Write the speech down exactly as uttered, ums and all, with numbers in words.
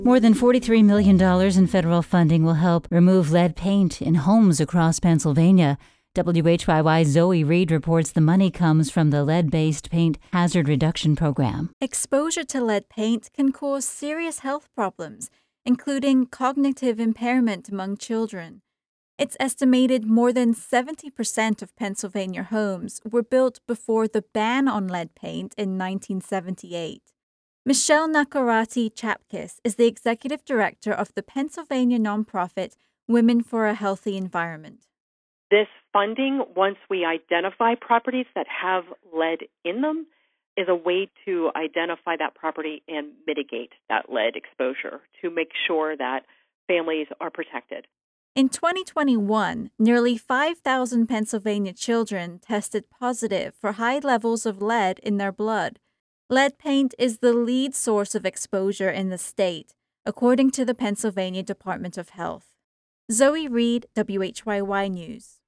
More than forty-three million dollars in federal funding will help remove lead paint in homes across Pennsylvania. W H Y Y's Zoe Reed reports the money comes from the lead-based paint hazard reduction program. Exposure to lead paint can cause serious health problems, including cognitive impairment among children. It's estimated more than seventy percent of Pennsylvania homes were built before the ban on lead paint in nineteen seventy-eight. Michelle Nakarati Chapkis is the executive director of the Pennsylvania nonprofit Women for a Healthy Environment. This funding, once we identify properties that have lead in them, is a way to identify that property and mitigate that lead exposure to make sure that families are protected. In twenty twenty-one, nearly five thousand Pennsylvania children tested positive for high levels of lead in their blood. Lead paint is the lead source of exposure in the state, according to the Pennsylvania Department of Health. Zoe Reed, W H Y Y News.